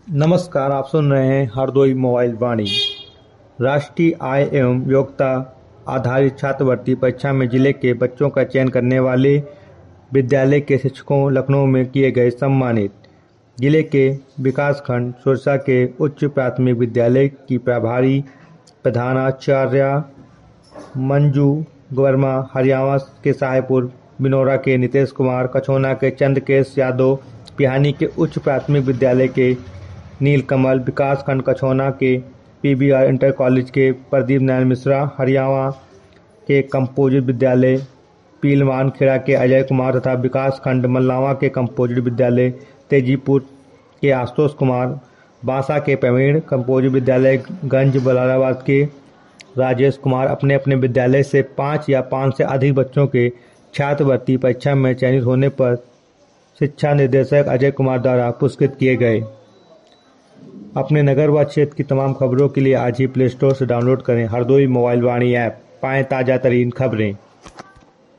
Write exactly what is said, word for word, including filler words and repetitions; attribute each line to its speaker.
Speaker 1: नमस्कार, आप सुन रहे हैं हरदोई मोबाइल वाणी। राष्ट्रीय आय एवं योग्यता आधारित छात्रवृत्ति परीक्षा में जिले के बच्चों का चयन करने वाले विद्यालय के शिक्षकों लखनऊ में किए गए सम्मानित। जिले के विकासखंड सुरसा के उच्च प्राथमिक विद्यालय की प्रभारी प्रधानाचार्य मंजू वर्मा, हरियाणा के साहेबपुर बिनौरा के नीतीश कुमार, कछोना के चंद्रकेश यादव, पिहानी के उच्च प्राथमिक विद्यालय के नीलकमल, विकासखंड कछोना के पीबीआर इंटर कॉलेज के प्रदीप नारायण मिश्रा, हरियाणा के कंपोजिट विद्यालय पीलमान खेड़ा के अजय कुमार तथा विकासखंड मल्लावा के कंपोजिट विद्यालय तेजीपुर के आशुतोष कुमार, बांसा के प्रवीण, कंपोजिट विद्यालय गंज बलाराबाद के राजेश कुमार अपने अपने विद्यालय से पाँच या पाँच से अधिक बच्चों के छात्रवृत्ति परीक्षा में चयनित होने पर शिक्षा निदेशक अजय कुमार द्वारा पुरस्कृत किए गए। अपने नगर व क्षेत्र की तमाम खबरों के लिए आज ही प्ले स्टोर से डाउनलोड करें हरदोई मोबाइल वाणी ऐप, पाएं ताजा तरीन खबरें।